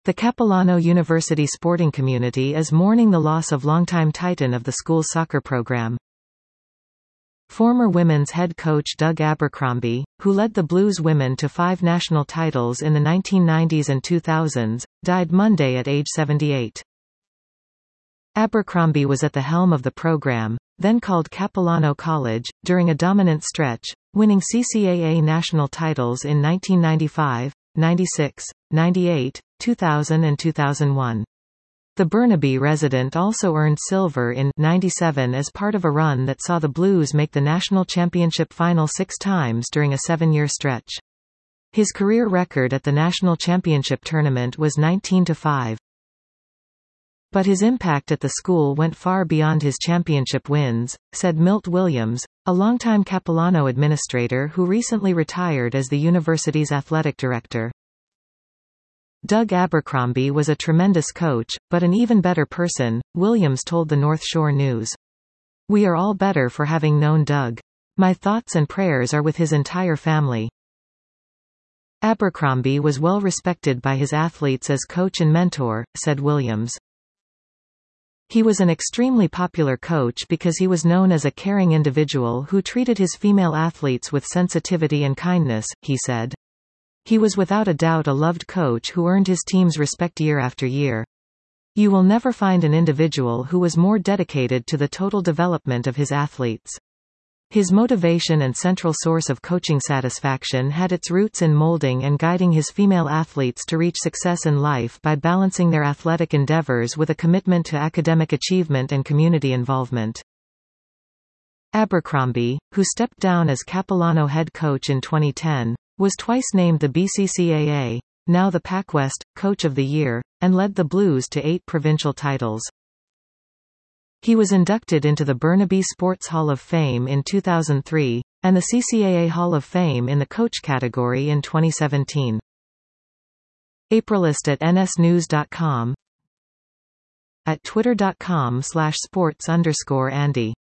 The Capilano University sporting community is mourning the loss of longtime titan of the school's soccer program. Former women's head coach Doug Abercrombie, who led the Blues women to 5 national titles in the 1990s and 2000s, died Monday at age 78. Abercrombie was at the helm of the program, then called Capilano College, during a dominant stretch, winning CCAA national titles in 1995, 96, 98, 2000 and 2001. The Burnaby resident also earned silver in 97 as part of a run that saw the Blues make the national championship final 6 times during a 7-year stretch. His career record at the national championship tournament was 19-5. But his impact at the school went far beyond his championship wins, said Milt Williams, a longtime Capilano administrator who recently retired as the university's athletic director. Doug Abercrombie was a tremendous coach, but an even better person, Williams told the North Shore News. We are all better for having known Doug. My thoughts and prayers are with his entire family. Abercrombie was well respected by his athletes as coach and mentor, said Williams. He was an extremely popular coach because he was known as a caring individual who treated his female athletes with sensitivity and kindness, he said. He was without a doubt a loved coach who earned his team's respect year after year. You will never find an individual who was more dedicated to the total development of his athletes. His motivation and central source of coaching satisfaction had its roots in molding and guiding his female athletes to reach success in life by balancing their athletic endeavors with a commitment to academic achievement and community involvement. Abercrombie, who stepped down as Capilano head coach in 2010, was twice named the BCCAA, now the PacWest, Coach of the Year, and led the Blues to 8 provincial titles. He was inducted into the Burnaby Sports Hall of Fame in 2003, and the CCAA Hall of Fame in the coach category in 2017. Aprilist at nsnews.com, at twitter.com/sports_Andy